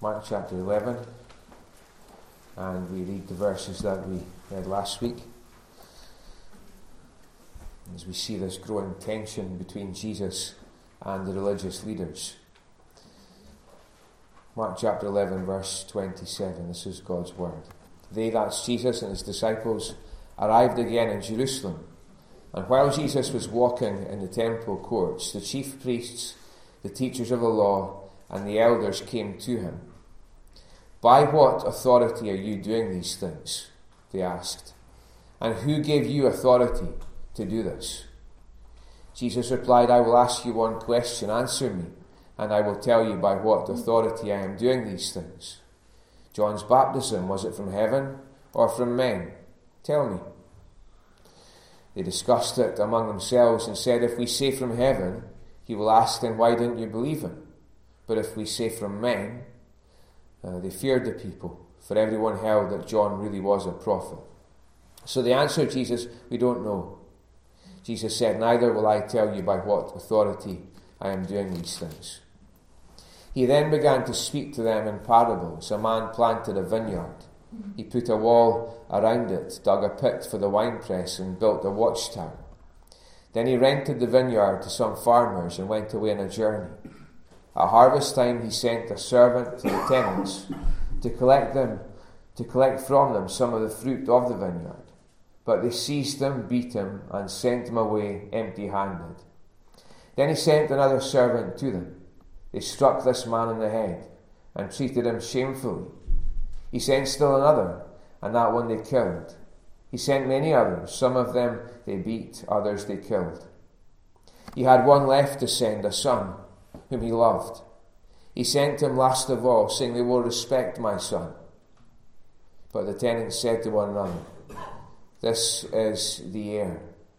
Mark chapter 11, and we read the verses that we read last week. As we see this growing tension between Jesus and the religious leaders. Mark chapter 11, verse 27, this is God's word. They, that's Jesus and his disciples, arrived again in Jerusalem. And while Jesus was walking in the temple courts, the chief priests, the teachers of the law, and the elders came to him. By what authority are you doing these things? They asked. And who gave you authority to do this? Jesus replied, I will ask you one question. Answer me, and I will tell you by what authority I am doing these things. John's baptism, was it from heaven or from men? Tell me. They discussed it among themselves and said, if we say from heaven, he will ask, then why didn't you believe him? But if we say from men, they feared the people, for everyone held that John really was a prophet. So they answered Jesus, we don't know. Jesus said, neither will I tell you by what authority I am doing these things. He then began to speak to them in parables. A man planted a vineyard. He put a wall around it, dug a pit for the winepress, and built a watchtower. Then he rented the vineyard to some farmers and went away on a journey. At harvest time he sent a servant to the tenants to collect from them some of the fruit of the vineyard. But they seized him, beat him, and sent him away empty-handed. Then he sent another servant to them. They struck this man on the head and treated him shamefully. He sent still another, and that one they killed. He sent many others. Some of them they beat, others they killed. He had one left to send, a son, whom he loved. He sent him last of all, saying, they will respect my son. But the tenants said to one another, this is the heir.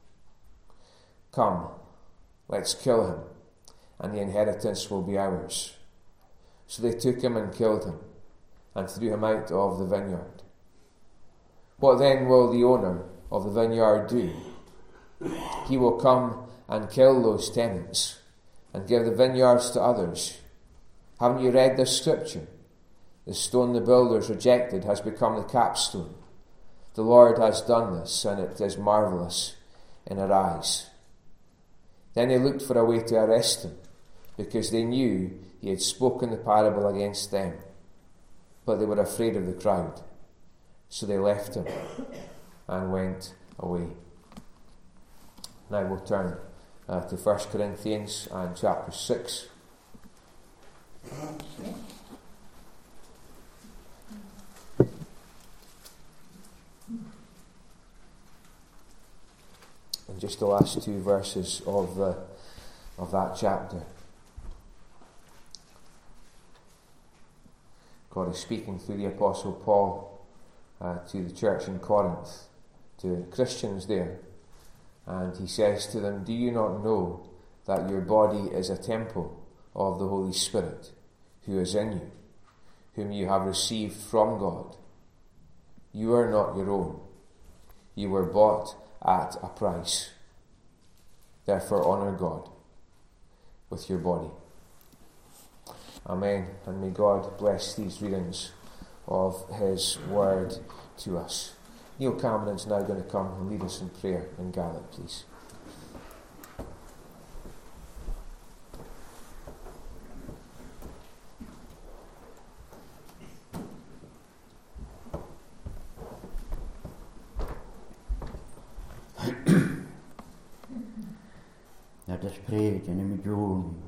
Come, let's kill him, and the inheritance will be ours. So they took him and killed him, and threw him out of the vineyard. What then will the owner of the vineyard do? He will come and kill those tenants, and give the vineyards to others. Haven't you read this scripture? The stone the builders rejected has become the capstone. The Lord has done this, and it is marvellous in our eyes. Then they looked for a way to arrest him, because they knew he had spoken the parable against them. But they were afraid of the crowd, so they left him and went away. Now we'll turn to 1 Corinthians and chapter 6. And just the last two verses of that chapter. God is speaking through the Apostle Paul to the church in Corinth, to Christians there. And he says to them, do you not know that your body is a temple of the Holy Spirit, who is in you, whom you have received from God? You are not your own. You were bought at a price. Therefore honour God with your body. Amen. And may God bless these readings of his word to us. Neil Cameron's now going to come and lead us in prayer and gather, please. Let us pray in the June.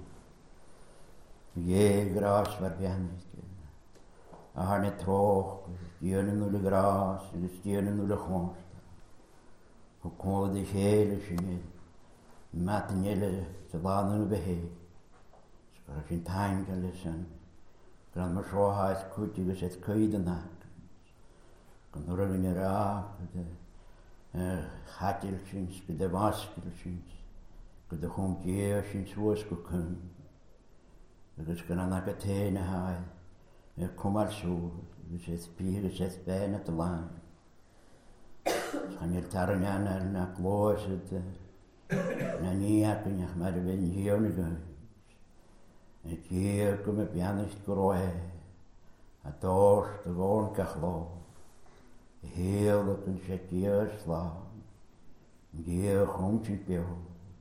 Ye gras var bjernest. Har ni tråk, stjörnen och det gras, eller stjörnen och det konst. Och kom det själe sin, maten gäller så vanen och behe. Ska sin tankele sen. Kan man så ha ett kutig och sett köjden här. Kan du röra ner rak, det hattelsins, det vaskelsins. Kan du kom till ersins vårskokun. Det ska naka tene här. Jag kommer så, vi ses spire, ses bäna till land. Han är tarnarna na klåset. Na nia kun jag med ben hjörne. Ett ger kommer pianist groe. a dorst de woon kachlo, heerlijk een setje slaan, die grond in pio,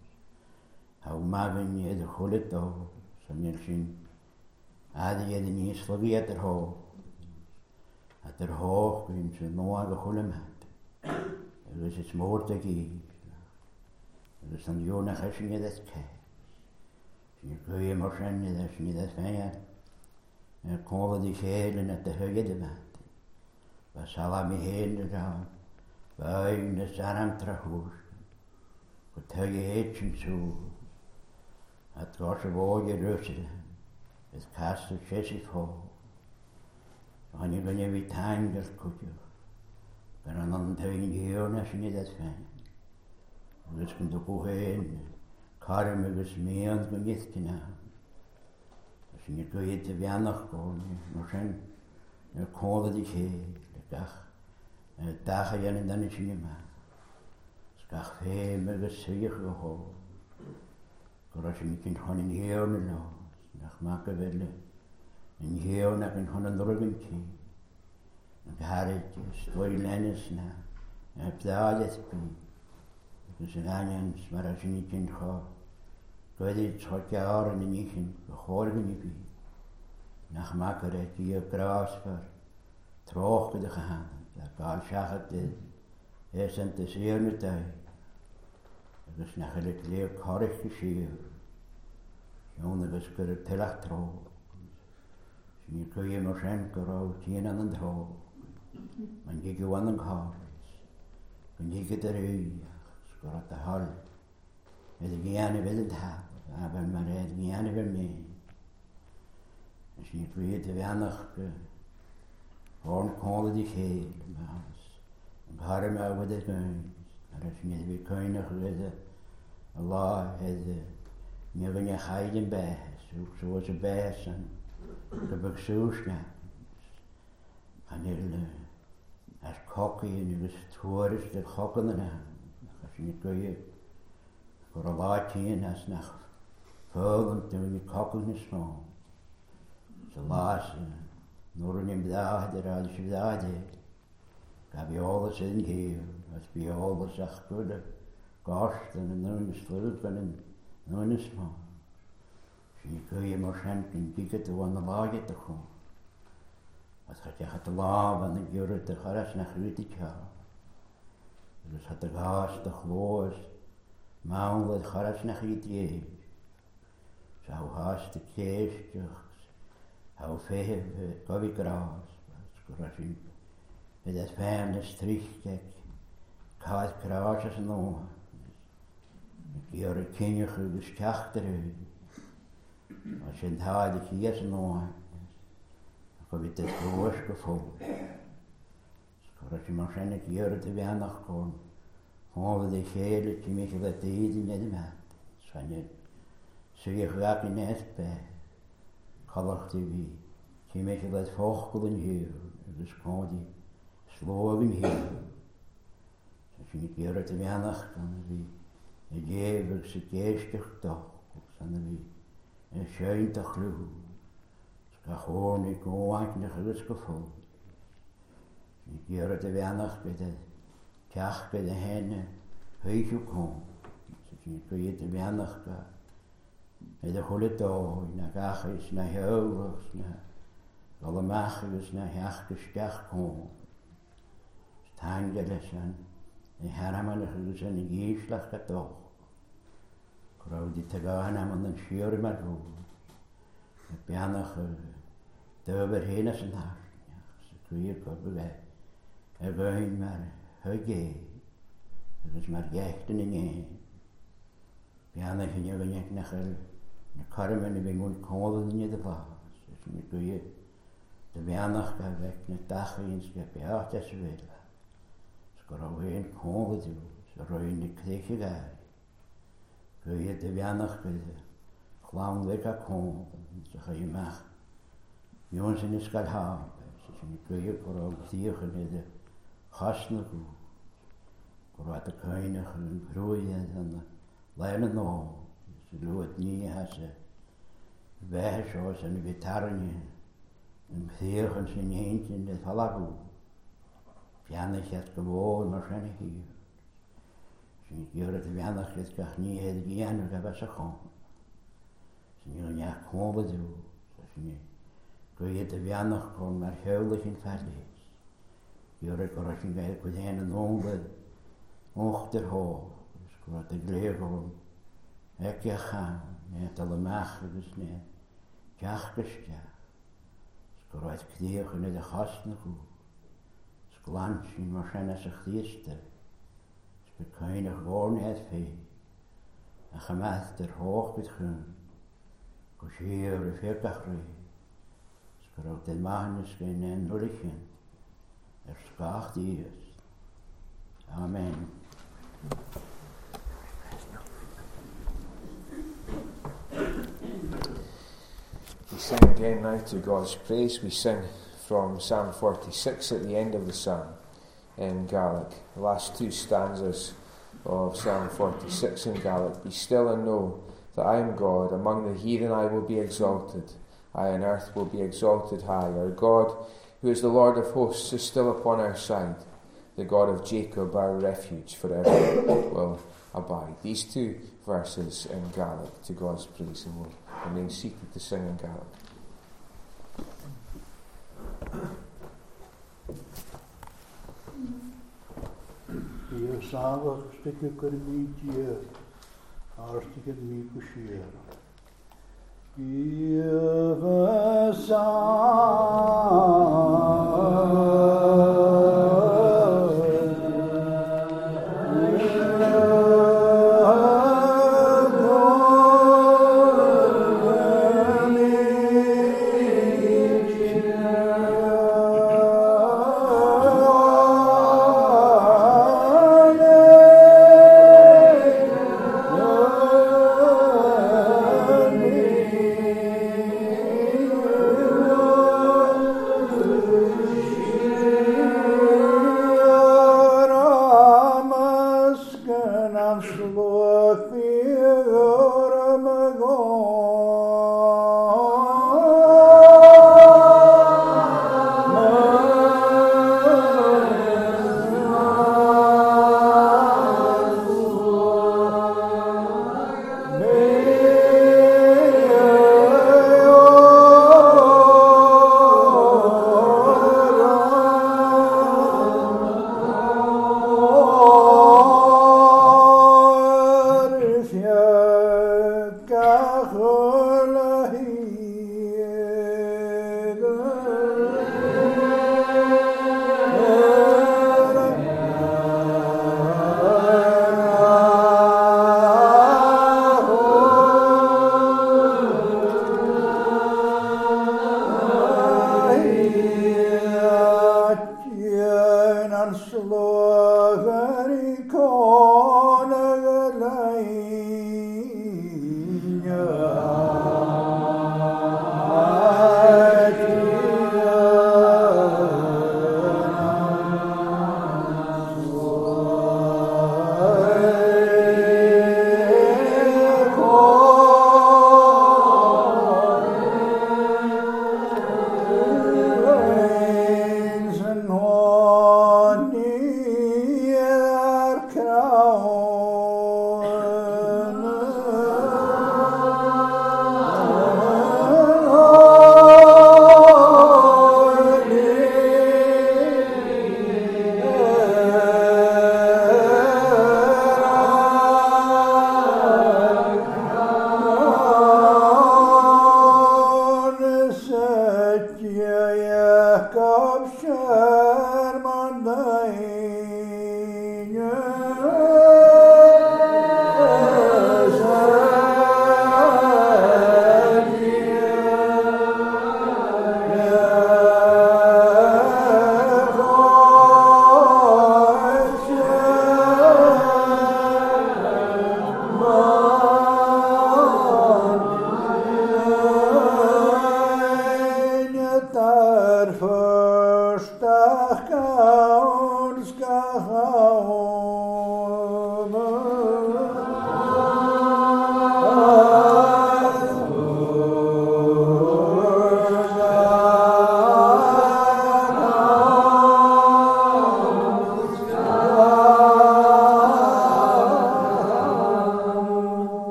hou magen je de goede doos, en je zien, had je de niet slaviet er hoog, at er hoog in zijn nooit de goede maat, er is het moord geven, er is dan jona gesien je dat kijk, je kun je maar zijn dat je niet dat fijn. En komen die gelen naar de heuge de maat. We zullen me heen gaan, wij de zon terug. Het heuge heetjes zo. Het was een woordje rusten. Het kast het zesje vol. En je ben je weer tangers kutje. En dan tegen je heugen als je niet dat fijn. Dus komt ook ook heen. Karme besmeerd met niet gedaan. Je kun je te weinig komen, maar zijn konden die geel, de dag. En de dagen en dan is je niet meer. Het gaat veel meer gezicht gehoord. Maar als je niet in gewoon heel los, dan maken willen. En heel naar een gewoon drugentje. En harretjes, twee lennes na. En heb daar het bij. Dus een aanjens, maar als je niet in gaat. Kun je het schot jaren en niet in gehoorgen niet bij. Nach makker het je kruis voor trokken de gaan. Dat kan zeggen het is een te zeer met tijd. Dat is eigenlijk leer karig geschreven. Jongen is kunnen telach trouw. Je kun je maar zijn krouw tien aan het hoog. Man je gewoon een kaars. En je gaat eruit. Skorat de hal. Met de gerne wil het hebben. Maar het gerne wil mee. Als je niet weet te weinig, gewoon konden die geel, maar ik had hem over de kunst. Maar als je niet weer kundig weet, Allah heeft niet van je geiden bij, zoals ze bij zijn. Ik heb ook zo snel. En als kokken, en als het hoor is, dat kokken eraan. Als je niet weet, voor een laatje, als nog volgend, toen je kokken is van. Ze lazen, nooit in bedaagd, als je bedaagd hebt. Heb je alles ingeven, als je alles zag kunnen, gasten en nun is terug en nun is man. Dus je kun je maar schenken, kijken toe aan de lage te gaan. Als je gaat te laven, dan kun je te garas naar Grutig gaan. Dus had de gas, de gloos, maar wat garas naar Grutig. Zo haast de keestje. Hou veel, koffie kraas, skorashin. Met dat fijne strichtek, kaas kraas als een oor. Ik hoor een kindje dus achteruit. Als je het haalt, hier is een oor. Dan heb je het groot gevoel. Skorashin waarschijnlijk hier te weinig kon. Gewoon de gele, die mij wat eten met hem had. Dus van je, zo je graag in het bij. Kalachtte wie, die met wat vogelen hier, dus kon die sloven hier. Als je niet keer te weinig kan, wie een eeuwigse geestig toch, dan wie een schön te gloed. Dus kan gewoon niet gewoon een gerustgevoel. Niet keer te weinig bij de kachke de henne, heutje kon. Dus je kun je te weinig kan. Met de goede dag, naar gachis, naar heuvels, naar alle machjes, naar jachjes, jachkom. Het hangeles aan, de hermanigjes en de geeslag toch. Grauw die te gaan aan de schuur maar goed. Het pianige, de overheen is een hart. Ze kun je kopen weg. Er wein maar, heuge. Er is maar gechten in een. Pianige, je ben ik naar de karmen die ben konden niet de vaas. Dus nu kun je de weinig gaan weg naar dag eens heb je ook dat ze willen. Ze kunnen geen konden doen. Ze roeien de kreeg daar. Kun je de weinig gewoon lekker komen. Ze gaan je mag. Jongens in de skal hebben. Dus nu kun je vooral zieken met de gasten goed. Voor de koning en groeien en lijnen nog. Ze doen het niet als ze weg zoals een gitarretje. En vegen zijn eentje in het halagoe. Viannig het gewoon waarschijnlijk hier. Zijn jaren te viannig het kach niet het gaan, dat was er gewoon. Zijn jullie ja gewoon bedoel. Kun je te viannig gewoon maar huilig in het is. Jaren kan als je bij de en onbed, ochterhoog. Dus ik word de gleegel. Ik ga gaan, met alle machten dus niet. Jachtkestja. Ik word kregen in de gasten goed. Glansje, maar zijn als zich eerste. Ik bekijne gewoon het vee. En gemaakt er hoog met groen. Koosjeer of heel kachrie. Ik rook de magnus geen en nulligjen. Skaagt eerst. Amen. We sing again now to God's praise. We sing from Psalm 46 at the end of the psalm in Gaelic. The last two stanzas of Psalm 46 in Gaelic. Be still and know that I am God. Among the heathen I will be exalted. I on earth will be exalted high. Our God, who is the Lord of hosts, is still upon our side. The God of Jacob, our refuge, forever will abide. These two verses in Gaelic to God's praise, and we'll remain seated to sing in Gaelic. Hier zalig stikke kermietje, hartstikke niet kusier. Give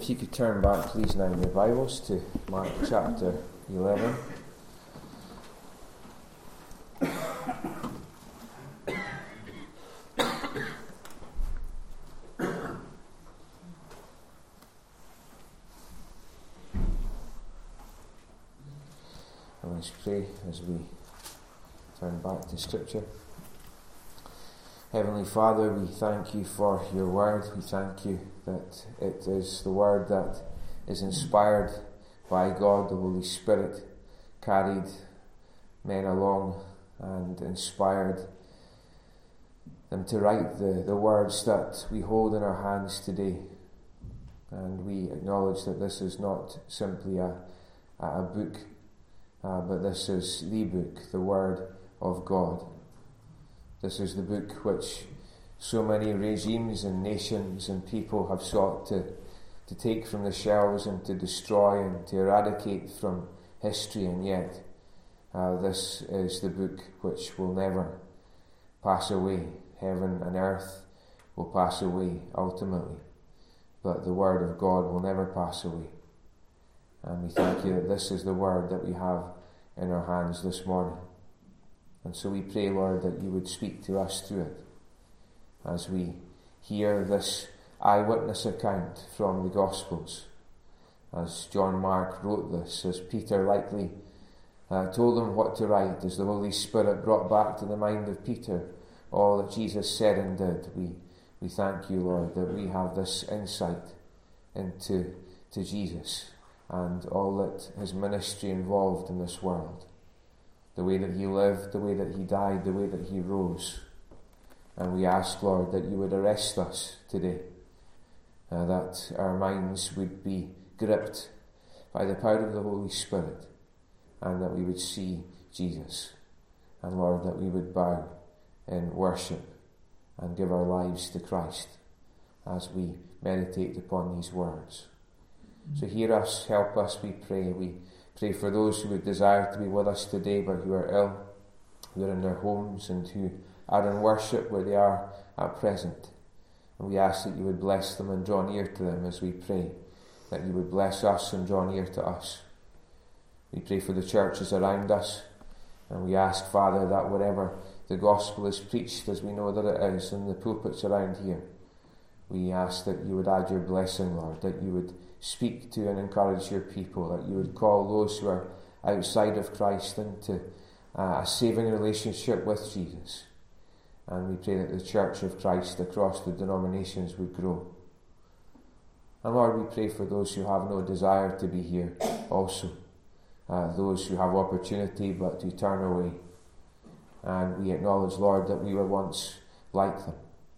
if you could turn back, please, now in your Bibles to Mark chapter 11. And let's pray as we turn back to Scripture. Heavenly Father, we thank you for your word. We thank you that it is the word that is inspired by God, the Holy Spirit, carried men along and inspired them to write the words that we hold in our hands today. And we acknowledge that this is not simply a book, but this is the book, the Word of God. This is the book which so many regimes and nations and people have sought to take from the shelves and to destroy and to eradicate from history, and yet this is the book which will never pass away. Heaven and earth will pass away ultimately, but the Word of God will never pass away. And we thank you that this is the word that we have in our hands this morning. And so we pray, Lord, that you would speak to us through it as we hear this eyewitness account from the Gospels. As John Mark wrote this, as Peter likely told him what to write, as the Holy Spirit brought back to the mind of Peter all that Jesus said and did, we thank you, Lord, that we have this insight into Jesus and all that his ministry involved in this world. The way that he lived, the way that he died, the way that he rose. And we ask, Lord, that you would arrest us today, that our minds would be gripped by the power of the Holy Spirit, and that we would see Jesus. And Lord, that we would bow in worship and give our lives to Christ as we meditate upon these words. So hear us, help us, we pray. We pray for those who would desire to be with us today but who are ill, who are in their homes and who are in worship where they are at present. And we ask that you would bless them and draw near to them as we pray, that you would bless us and draw near to us. We pray for the churches around us, and we ask, Father, that wherever the gospel is preached, as we know that it is in the pulpits around here, we ask that you would add your blessing, Lord, that you would speak to and encourage your people, that you would call those who are outside of Christ into a saving relationship with Jesus. And we pray that the Church of Christ across the denominations would grow. And Lord, we pray for those who have no desire to be here also, those who have opportunity but who turn away. And we acknowledge, Lord, that we were once like them.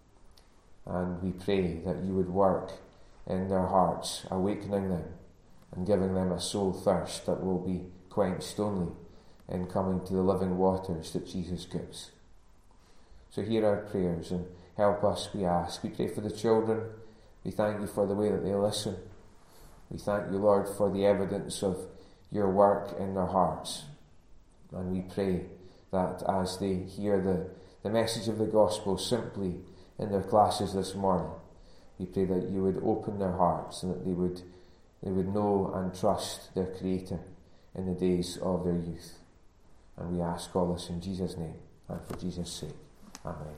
And we pray that you would work in their hearts, awakening them and giving them a soul thirst that will be quenched only in coming to the living waters that Jesus gives. So hear our prayers and help us, we ask. We pray for the children. We thank you for the way that they listen. We thank you, Lord, for the evidence of your work in their hearts. And we pray that as they hear the message of the gospel simply in their classes this morning, we pray that you would open their hearts and that they would know and trust their Creator in the days of their youth. And we ask all this in Jesus' name and for Jesus' sake. Amen.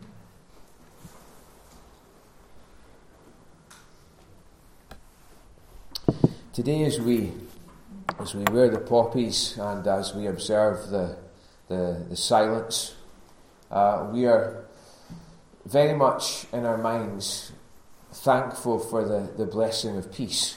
Today, as we wear the poppies and as we observe the silence, we are very much in our minds thankful for the blessing of peace.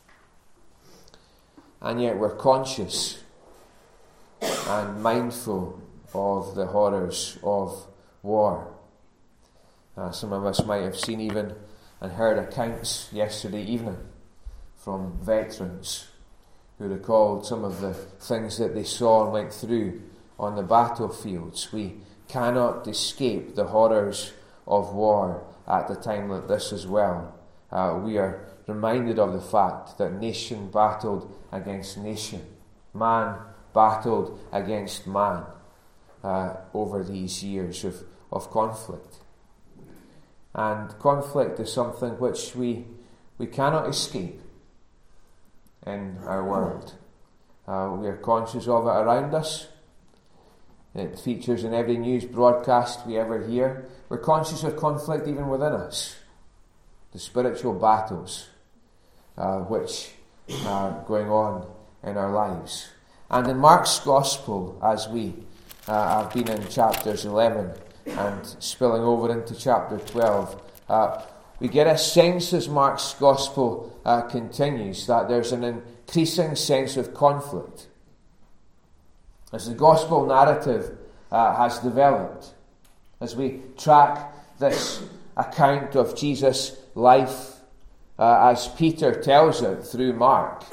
And yet we're conscious and mindful of the horrors of war. Some of us might have seen even and heard accounts yesterday evening from veterans who recalled some of the things that they saw and went through on the battlefields. We cannot escape the horrors of war at the time like this as well. We are reminded of the fact that nation battled against nation, man battled against man over these years of conflict. And conflict is something which we we cannot escape in our world. We are conscious of it around us. It features in every news broadcast we ever hear. We're conscious of conflict even within us. The spiritual battles which are going on in our lives. And in Mark's Gospel, as we have been in chapters 11 and spilling over into chapter 12, we get a sense as Mark's Gospel continues that there's an increasing sense of conflict. As the Gospel narrative has developed, as we track this account of Jesus' life as Peter tells it through Mark,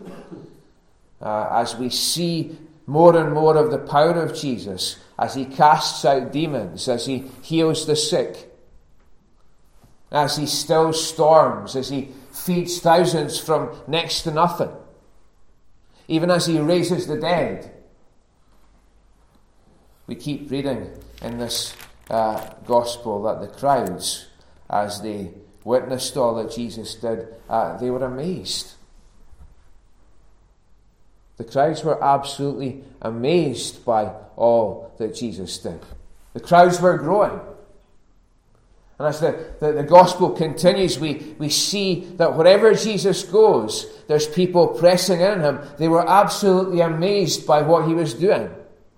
as we see more and more of the power of Jesus, as he casts out demons, as he heals the sick, as he stills storms, as he feeds thousands from next to nothing, even as he raises the dead. We keep reading in this gospel that the crowds, as they witnessed all that Jesus did, they were amazed. The crowds were absolutely amazed by all that Jesus did. The crowds were growing. And as the gospel continues, we see that wherever Jesus goes, there's people pressing in on him. They were absolutely amazed by what he was doing.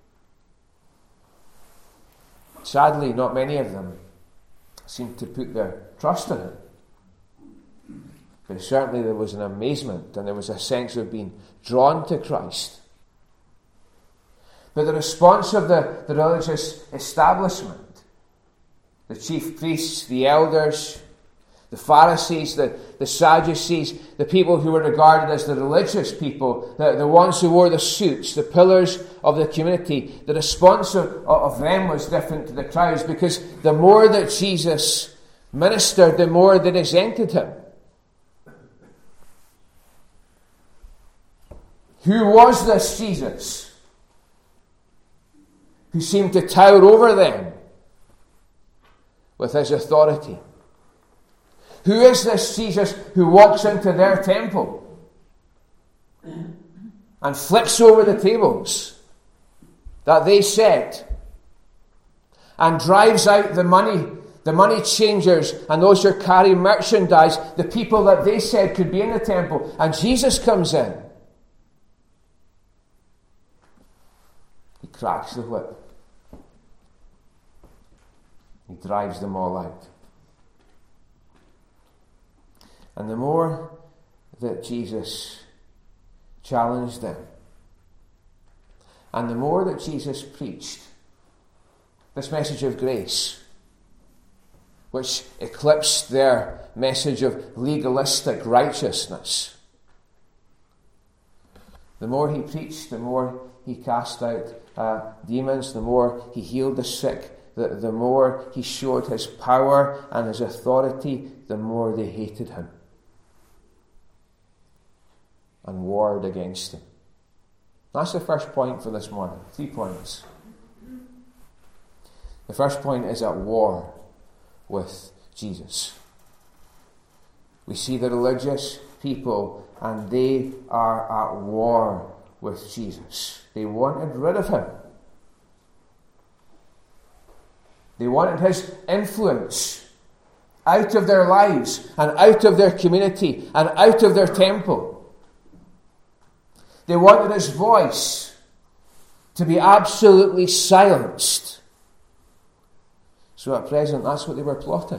Sadly, not many of them seemed to put their trust in it. But certainly there was an amazement and there was a sense of being drawn to Christ. But the response of the religious establishment, the chief priests, the elders, the Pharisees, the Sadducees, the people who were regarded as the religious people, the ones who wore the suits, the pillars of the community, the response of them was different to the crowds, because the more that Jesus ministered, the more they resented him. Who was this Jesus who seemed to tower over them with his authority? Who is this Jesus who walks into their temple and flips over the tables that they set and drives out the money changers and those who carry merchandise, the people that they said could be in the temple, and Jesus comes in? He cracks the whip. He drives them all out. And the more that Jesus challenged them, and the more that Jesus preached this message of grace, which eclipsed their message of legalistic righteousness, the more he preached, the more he cast out demons, the more he healed the sick, the more he showed his power and his authority, the more they hated him and warred against him. That's the first point for this morning. 3 points. The first point is at war with Jesus. We see the religious people, and they are at war with Jesus. They wanted rid of him. They wanted his influence out of their lives and out of their community and out of their temple. They wanted his voice to be absolutely silenced. So at present, that's what they were plotting.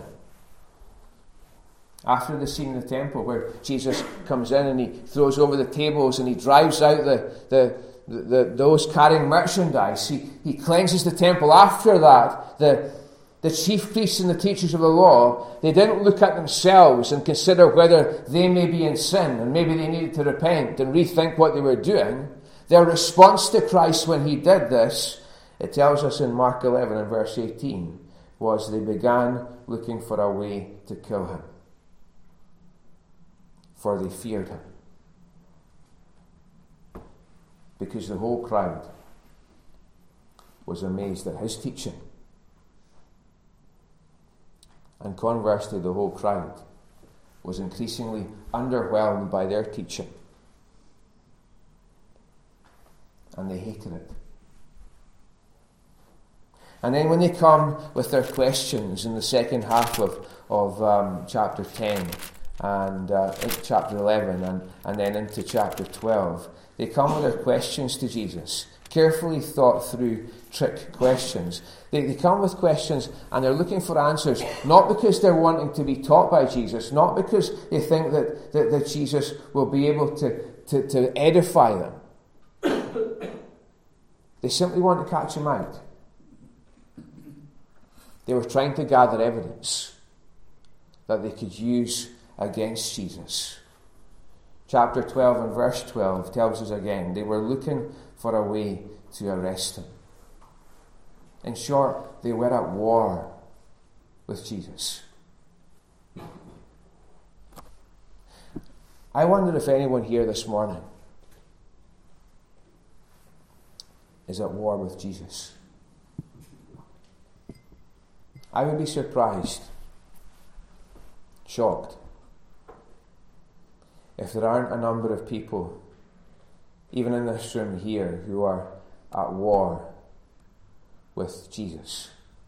After the scene in the temple where Jesus comes in and he throws over the tables and he drives out those carrying merchandise, he cleanses the temple. After that, the chief priests and the teachers of the law, they didn't look at themselves and consider whether they may be in sin and maybe they needed to repent and rethink what they were doing. Their response to Christ when he did this, it tells us in Mark 11 and verse 18, was they began looking for a way to kill him, for they feared him. Because the whole crowd was amazed at his teaching. And conversely, the whole crowd was increasingly underwhelmed by their teaching. And they hated it. And then when they come with their questions in the second half of chapter 10 and chapter 11 and then into chapter 12, they come with their questions to Jesus, carefully thought through trick questions. They come with questions and they're looking for answers, not because they're wanting to be taught by Jesus, not because they think that Jesus will be able to edify them. They simply want to catch him out. They were trying to gather evidence that they could use against Jesus. Chapter 12 and verse 12 tells us again, they were looking for a way to arrest him. In short, they were at war with Jesus. I wonder if anyone here this morning is at war with Jesus. I would be surprised, shocked, if there aren't a number of people, even in this room here, who are at war with Jesus.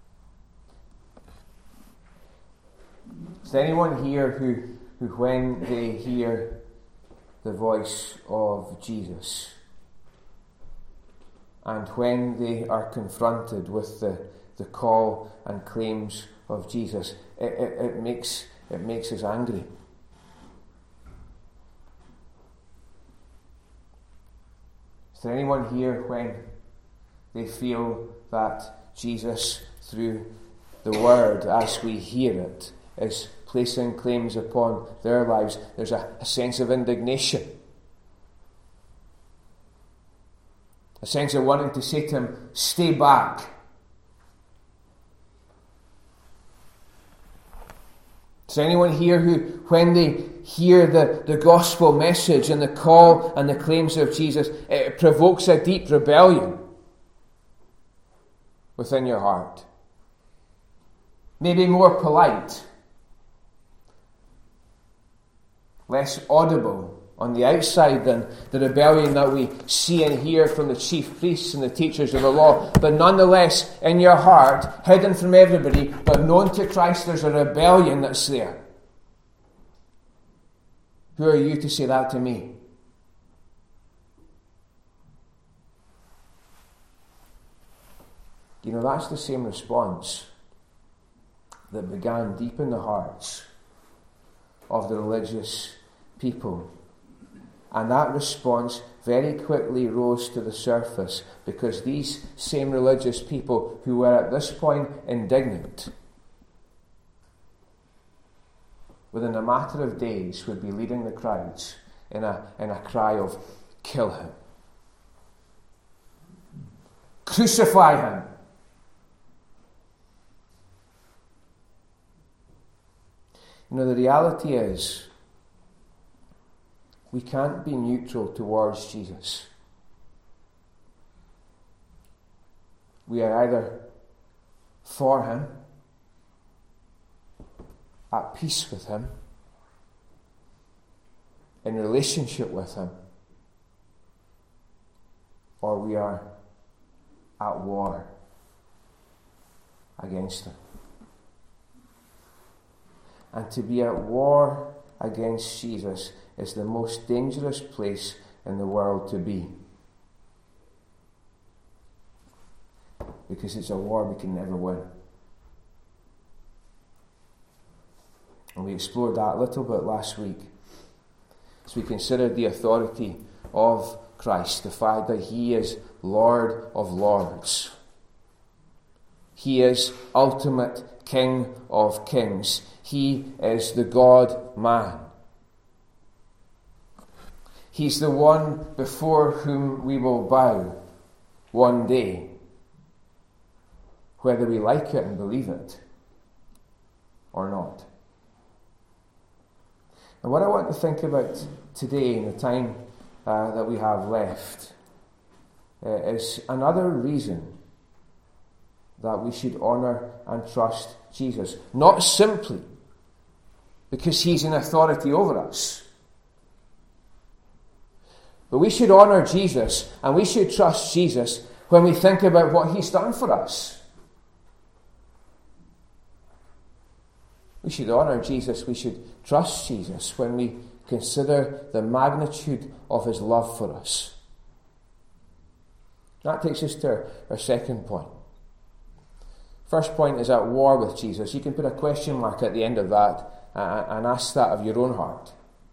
Is there anyone here who when they hear the voice of Jesus and when they are confronted with the call and claims of Jesus, it makes us angry? Is there anyone here when they feel that Jesus, through the word as we hear it, is placing claims upon their lives, there's a sense of indignation, a sense of wanting to say to him, stay back? Is there anyone here who, when they hear the gospel message and the call and the claims of Jesus, it provokes a deep rebellion within your heart? Maybe more polite, less audible on the outside than the rebellion that we see and hear from the chief priests and the teachers of the law, but nonetheless in your heart, hidden from everybody, but known to Christ, there's a rebellion that's there. Who are you to say that to me? You know, that's the same response that began deep in the hearts of the religious people. And that response very quickly rose to the surface because these same religious people who were at this point indignant, within a matter of days would be leading the crowds in a cry of, kill him. Crucify him. You know, the reality is, we can't be neutral towards Jesus. We are either for him, at peace with him, in relationship with him, or we are at war against him. And to be at war against Jesus is the most dangerous place in the world to be. Because it's a war we can never win. And we explored that a little bit last week as we considered the authority of Christ, the fact that he is Lord of Lords. He is ultimate King of Kings. He is the God-man. He's the one before whom we will bow one day, whether we like it and believe it or not. And what I want to think about today in the time that we have left is another reason that we should honour and trust Jesus. Not simply because he's in authority over us. But we should honour Jesus and we should trust Jesus when we think about what he's done for us. We should honour Jesus, we should trust Jesus when we consider the magnitude of his love for us. That takes us to our second point. First point is at war with Jesus. You can put a question mark at the end of that and ask that of your own heart.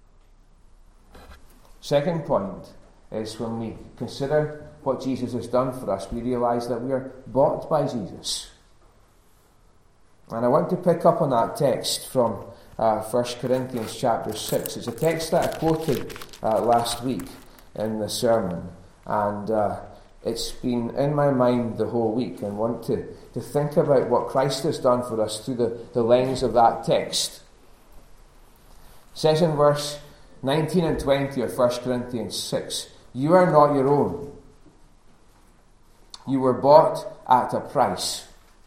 Second point is when we consider what Jesus has done for us, we realise that we are bought by Jesus. And I want to pick up on that text from 1 Corinthians chapter 6. It's a text that I quoted last week in the sermon. And it's been in my mind the whole week, and want to think about what Christ has done for us through the lens of that text. It says in verse 19 and 20 of 1 Corinthians 6, "You are not your own. You were bought at a price.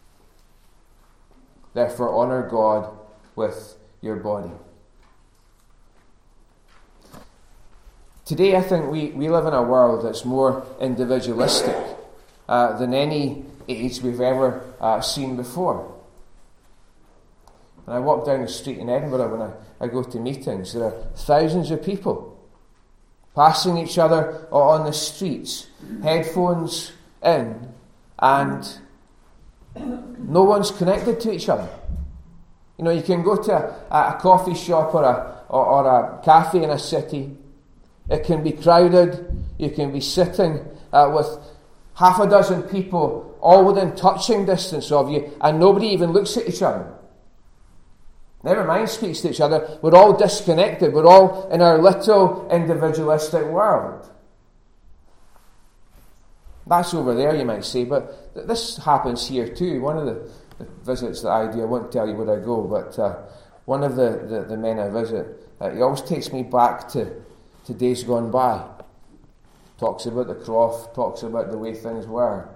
Therefore honour God with your body." Today I think we live in a world that's more individualistic than any age we've ever seen before. When I walk down the street in Edinburgh, when I go to meetings, there are thousands of people passing each other on the streets, headphones in, and no one's connected to each other. You know, you can go to a coffee shop or a cafe in a city. It can be crowded. You can be sitting with half a dozen people all within touching distance of you, and nobody even looks at each other. Never mind speaks to each other. We're all disconnected. We're all in our little individualistic world. That's over there, you might say, but this happens here too. One of the visits that I do, I won't tell you where I go, but one of the men I visit, he always takes me back to days gone by. Talks about the croft, talks about the way things were.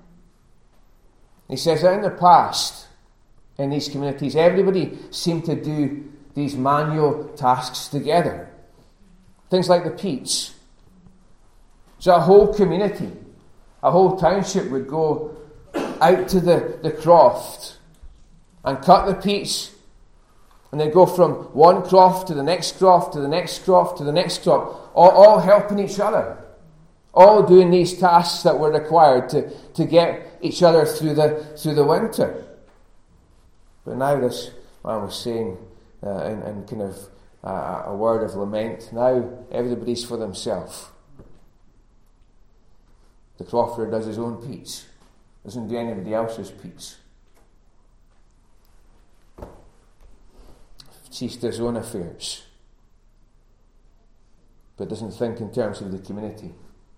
He says that in the past, in these communities, everybody seemed to do these manual tasks together. Things like the peats. So a whole community, a whole township would go out to the croft and cut the peats, and they'd go from one croft to the next croft to the next croft to the next croft, all helping each other, all doing these tasks that were required to get each other through the winter. But now this man was saying in kind of a word of lament, now everybody's for themselves. The crofter does his own peats, doesn't do anybody else's peats. Sees to his own affairs, but doesn't think in terms of the community.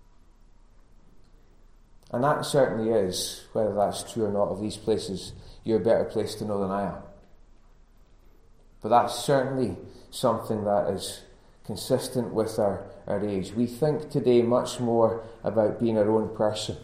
And that certainly is, whether that's true or not, of these places, you're a better place to know than I am. But that's certainly something that is consistent with our age. We think today much more about being our own person,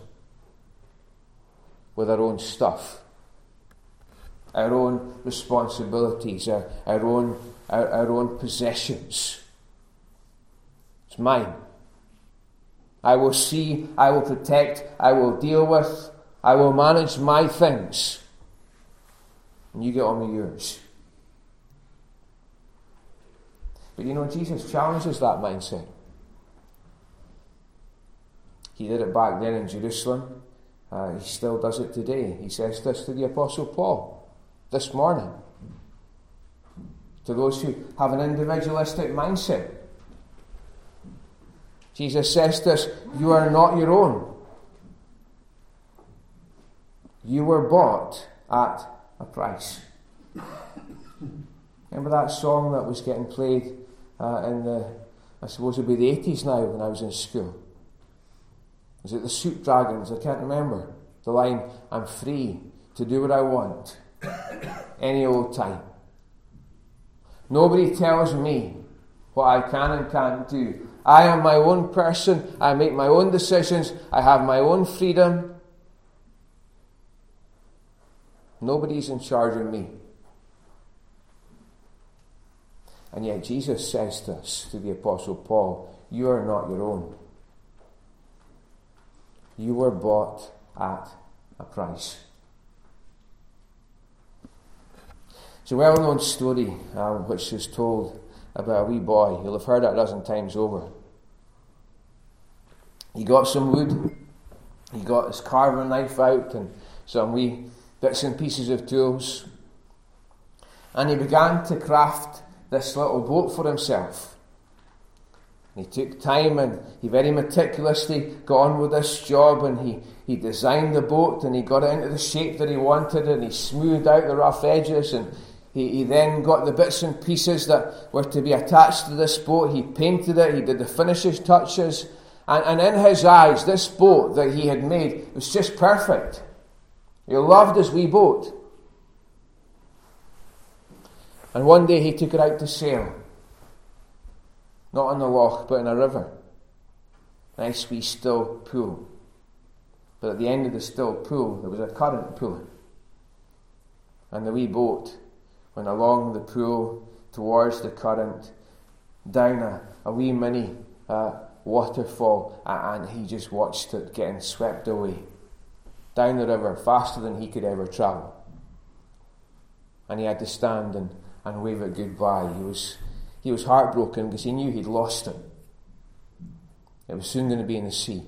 with our own stuff, our own responsibilities, our own possessions. It's mine. I will see, I will protect, I will deal with, I will manage my things. And you get on with yours. But you know, Jesus challenges that mindset. He did it back then in Jerusalem. He still does it today. He says this to the Apostle Paul this morning. To those who have an individualistic mindset. Jesus says this, you are not your own. You were bought at a price. Remember that song that was getting played in the, I suppose it would be the 80s now when I was in school? Was it the Soup Dragons? I can't remember. The line, I'm free to do what I want, any old time. Nobody tells me what I can and can't do. I am my own person. I make my own decisions. I have my own freedom. Nobody's in charge of me. And yet Jesus says to us, to the Apostle Paul, you are not your own. You were bought at a price. It's a well-known story which is told about a wee boy. You'll have heard it a dozen times over. He got some wood, he got his carving knife out and some wee bits and pieces of tools, and he began to craft this little boat for himself. He took time and he very meticulously got on with this job, and he designed the boat and he got it into the shape that he wanted, and he smoothed out the rough edges, and he then got the bits and pieces that were to be attached to this boat. He painted it, he did the finishes touches, and in his eyes this boat that he had made was just perfect. He loved his wee boat. And one day he took it out to sail. Not in the loch, but in a river. Nice wee still pool. But at the end of the still pool, there was a current pulling. And the wee boat went along the pool, towards the current, down a wee mini waterfall, and he just watched it getting swept away. Down the river, faster than he could ever travel. And he had to stand and wave it goodbye. He was heartbroken because he knew he'd lost it. It was soon going to be in the sea.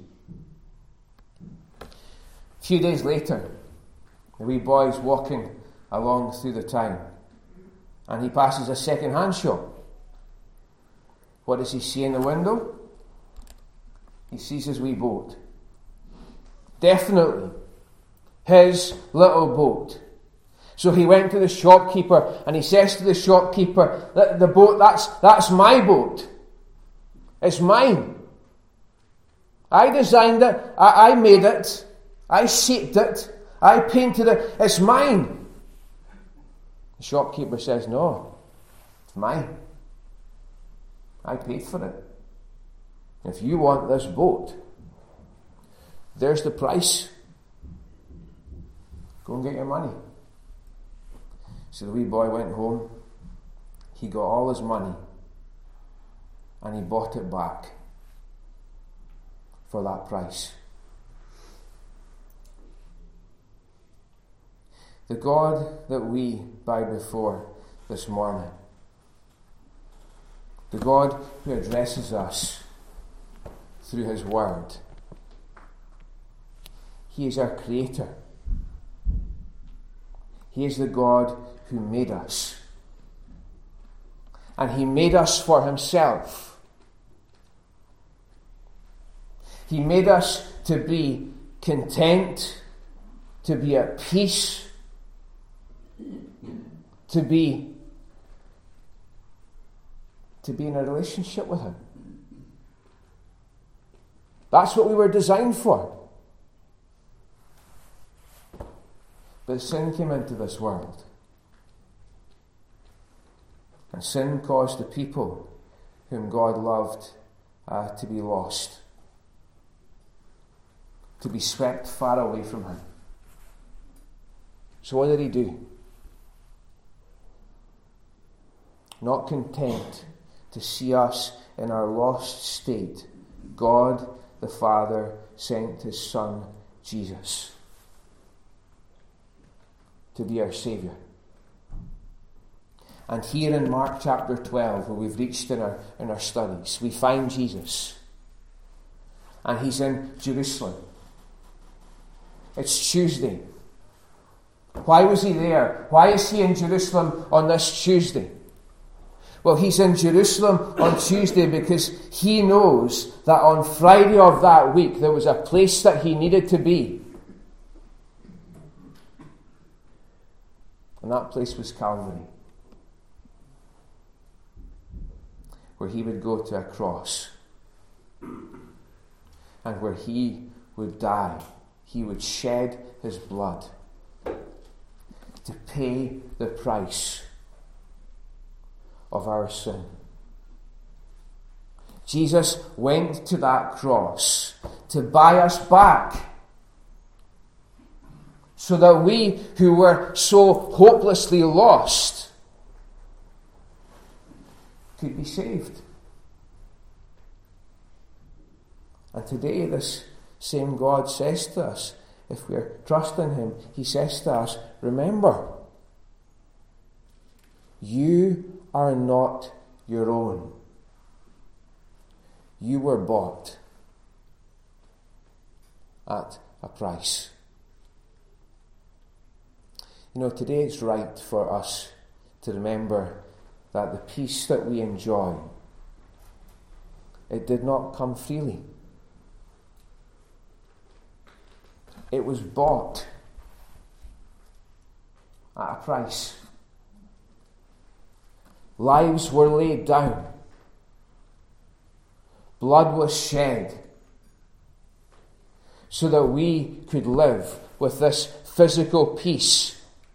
A few days later, the wee boy's walking along through the town, and he passes a second-hand shop. What does he see in the window? He sees his wee boat. Definitely his little boat. So he went to the shopkeeper and he says to the shopkeeper, the boat, that's my boat. It's mine. I designed it. I made it. I shaped it. I painted it. It's mine. The shopkeeper says, no, it's mine. I paid for it. If you want this boat, there's the price. Go and get your money. So the wee boy went home, he got all his money, and he bought it back for that price. The God that we bow before this morning, the God who addresses us through His Word, He is our Creator. He is the God who made us. And He made us for Himself. He made us to be content, to be at peace, to be in a relationship with Him. That's what we were designed for. But sin came into this world. And sin caused the people whom God loved to be lost, to be swept far away from Him. So what did He do? Not content to see us in our lost state, God the Father sent His Son, Jesus, to be our Saviour. And here in Mark chapter 12, where we've reached in our studies, we find Jesus. And He's in Jerusalem. It's Tuesday. Why was He there? Why is He in Jerusalem on this Tuesday? Well, He's in Jerusalem on Tuesday because He knows that on Friday of that week there was a place that He needed to be. And that place was Calvary, where He would go to a cross and where He would die. He would shed His blood to pay the price of our sin. Jesus went to that cross to buy us back, so that we who were so hopelessly lost could be saved. And today this same God says to us, if we're trusting him, he says to us, remember, you are not your own. You were bought at a price. You know, today it's right for us to remember that the peace that we enjoy, it did not come freely. It was bought at a price. Lives were laid down. Blood was shed so that we could live with this physical peace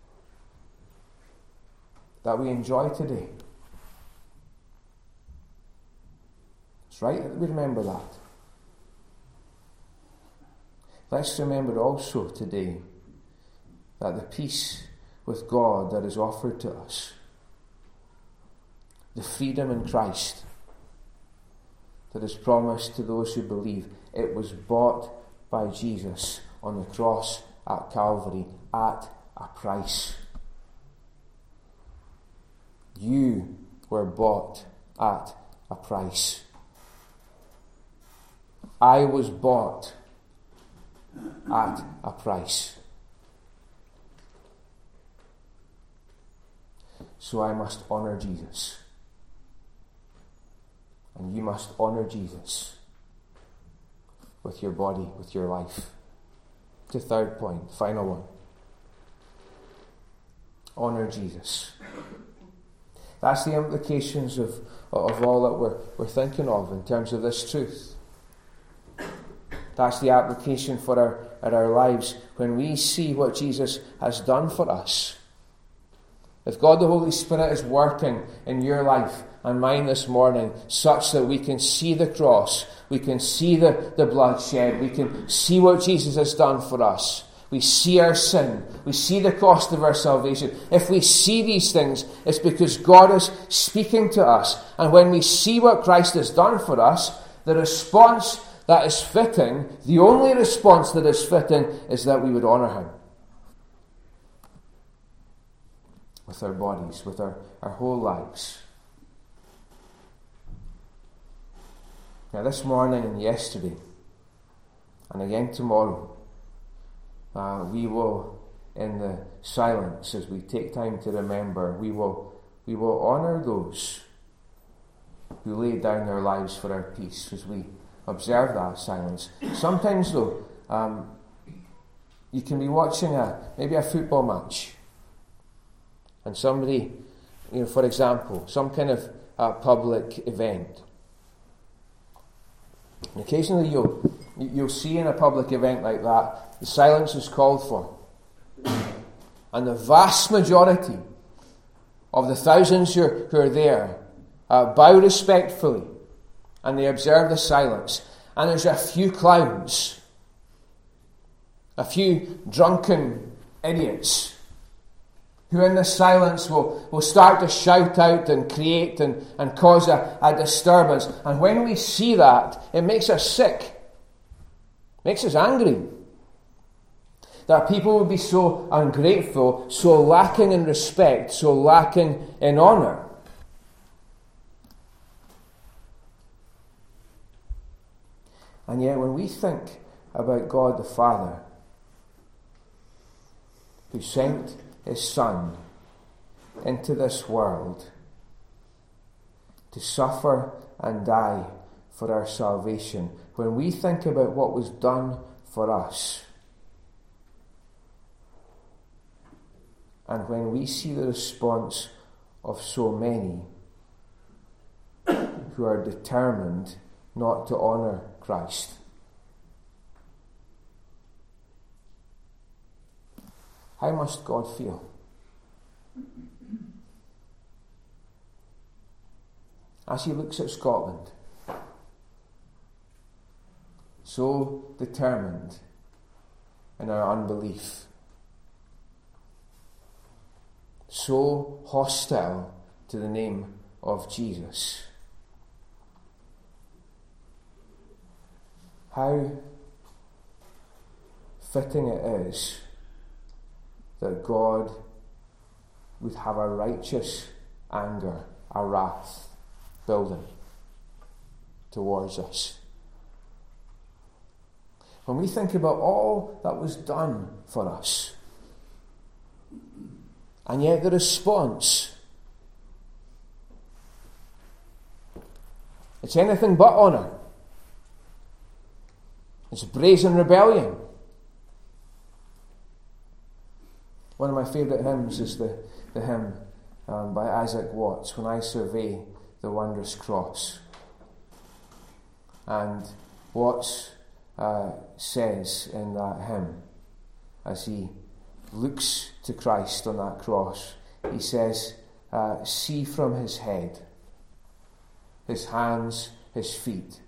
that we enjoy today. It's right that we remember that. Let's remember also today that the peace with God that is offered to us, the freedom in Christ that is promised to those who believe, it was bought by Jesus on the cross at Calvary at a price. You were bought at a price. I was bought at a price. So I must honour Jesus. And you must honour Jesus with your body, with your life. The third point, final one. Honour Jesus. That's the implications of all that we're thinking of in terms of this truth. That's the application for our lives when we see what Jesus has done for us. If God the Holy Spirit is working in your life and mine this morning such that we can see the cross, we can see the blood shed, we can see what Jesus has done for us, we see our sin, we see the cost of our salvation. If we see these things, it's because God is speaking to us. And when we see what Christ has done for us, the response that is fitting, the only response that is fitting, is that we would honour him. With our bodies, with our whole lives. Now this morning and yesterday, and again tomorrow, we will, in the silence, as we take time to remember, we will honour those who laid down their lives for our peace as we observe that silence. Sometimes though, you can be watching maybe a football match, and somebody, for example, some kind of public event. And occasionally you'll see in a public event like that, the silence is called for. And the vast majority of the thousands who are there bow respectfully and they observe the silence. And there's a few clowns, a few drunken idiots who in the silence will start to shout out and create and cause a disturbance. And when we see that, it makes us sick. Makes us angry. That people would be so ungrateful, so lacking in respect, so lacking in honour. And yet when we think about God the Father, who sent his Son into this world to suffer and die for our salvation, when we think about what was done for us, and when we see the response of so many who are determined not to honour Christ, how must God feel? As he looks at Scotland, so determined in our unbelief, so hostile to the name of Jesus. How fitting it is that God would have a righteous anger, a wrath building towards us. When we think about all that was done for us, and yet the response, it's anything but honour. It's brazen rebellion. One of my favourite hymns is the hymn by Isaac Watts, When I Survey the Wondrous Cross. And Watts says in that hymn, as he looks to Christ on that cross, he says, see from his head, his hands, his feet,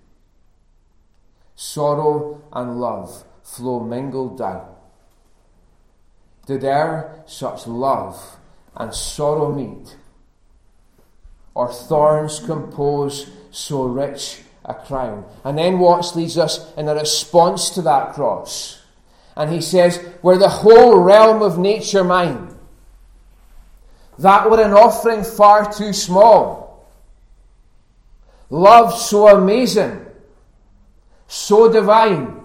sorrow and love flow mingled down. Did e'er such love and sorrow meet, or thorns compose so rich a crown? And then Watts leads us in a response to that cross. And he says, were the whole realm of nature mine, that were an offering far too small. Love so amazing, so divine,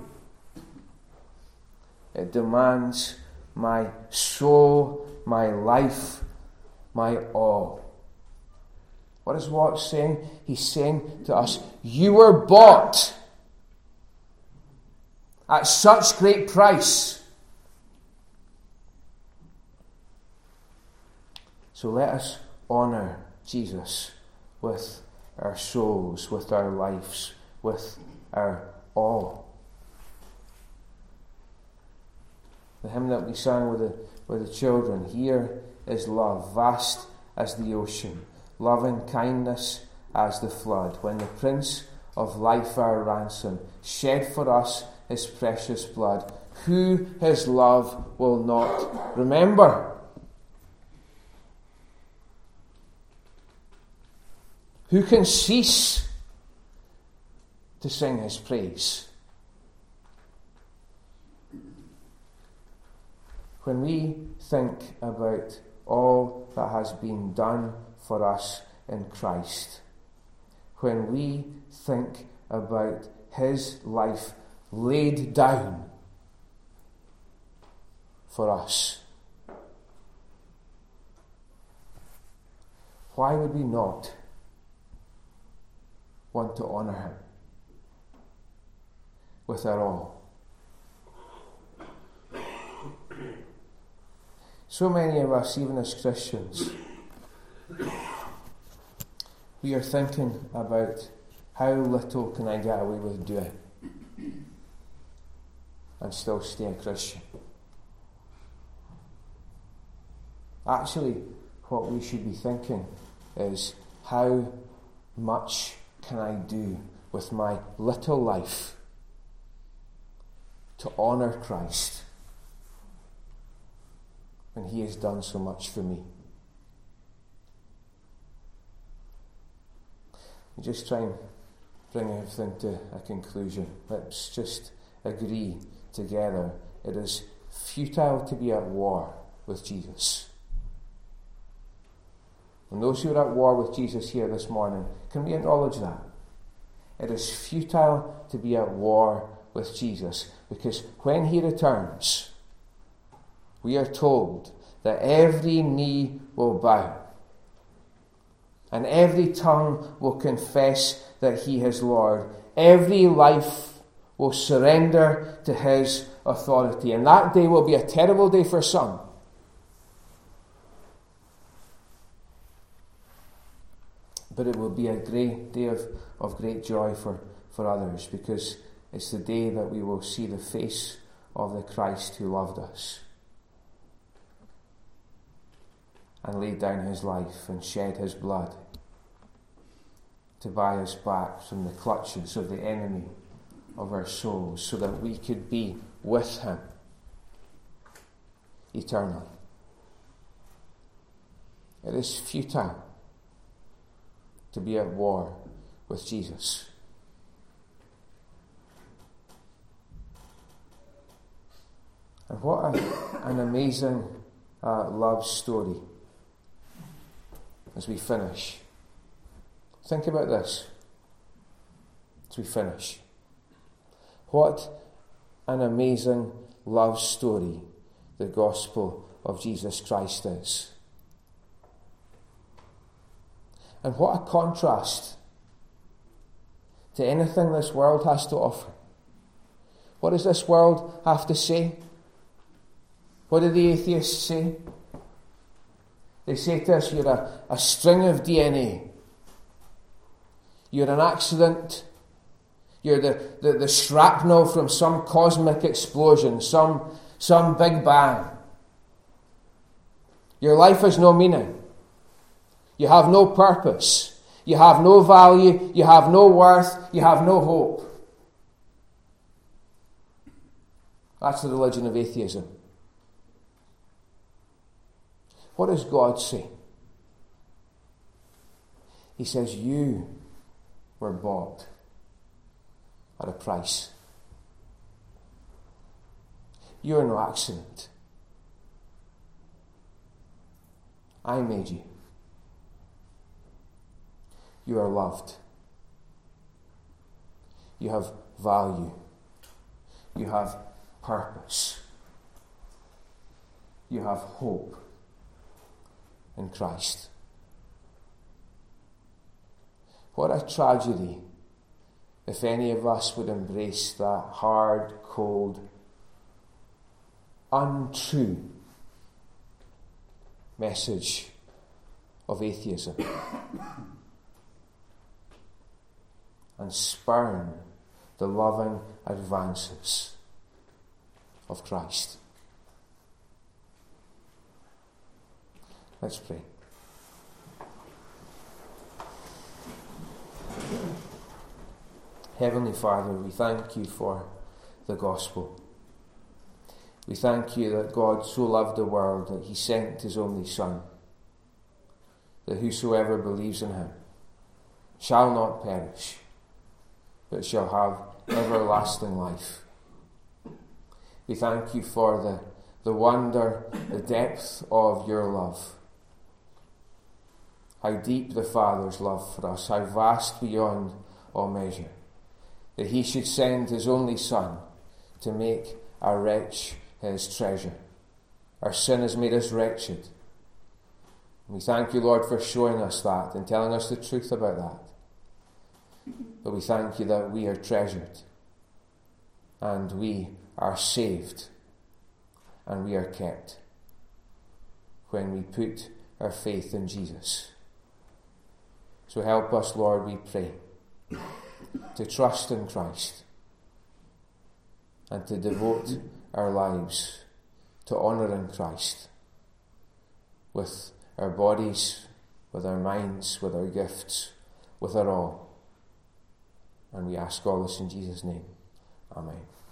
it demands my soul, my life, my all. What is Watts saying? He's saying to us, you were bought at such great price. So let us honour Jesus with our souls, with our lives, with our all. The hymn that we sang with the children, here is love, vast as the ocean, loving kindness as the flood. When the Prince of Life, our ransom, shed for us his precious blood, who his love will not remember? Who can cease to sing his praise? When we think about all that has been done for us in Christ, when we think about his life laid down for us, why would we not want to honour him with our all? So many of us, even as Christians, we are thinking about how little can I get away with doing and still stay a Christian. Actually, what we should be thinking is, how much can I do with my little life to honour Christ when he has done so much for me? We just try and bring everything to a conclusion. Let's just agree together, it is futile to be at war with Jesus. And those who are at war with Jesus here this morning, can we acknowledge that? It is futile to be at war with Jesus, because when he returns, we are told that every knee will bow and every tongue will confess that he is Lord. Every life will surrender to his authority. And that day will be a terrible day for some. But it will be a great day of great joy for others, because it's the day that we will see the face of the Christ who loved us and laid down his life and shed his blood to buy us back from the clutches of the enemy of our souls, so that we could be with him eternally. It is futile to be at war with Jesus. And what an amazing love story as we finish. Think about this as we finish. What an amazing love story the gospel of Jesus Christ is. And what a contrast to anything this world has to offer. What does this world have to say? What do the atheists say? They say to us, you're a string of DNA. You're an accident. You're the shrapnel from some cosmic explosion, some big bang. Your life has no meaning. You have no purpose. You have no value. You have no worth. You have no hope. That's the religion of atheism. What does God say? He says, you were bought at a price. You're no accident. I made you. You are loved. You have value. You have purpose. You have hope in Christ. What a tragedy if any of us would embrace that hard, cold, untrue message of atheism and spurn the loving advances of Christ. Let's pray. Heavenly Father, we thank you for the gospel. We thank you that God so loved the world that he sent his only Son, that whosoever believes in him shall not perish, but shall have everlasting life. We thank you for the wonder, the depth of your love. How deep the Father's love for us, how vast beyond all measure, that he should send his only Son to make our wretch his treasure. Our sin has made us wretched. We thank you, Lord, for showing us that and telling us the truth about that. But we thank you that we are treasured and we are saved and we are kept when we put our faith in Jesus. So help us, Lord, we pray, to trust in Christ and to devote our lives to honouring Christ with our bodies, with our minds, with our gifts, with our all. And we ask all this in Jesus' name. Amen.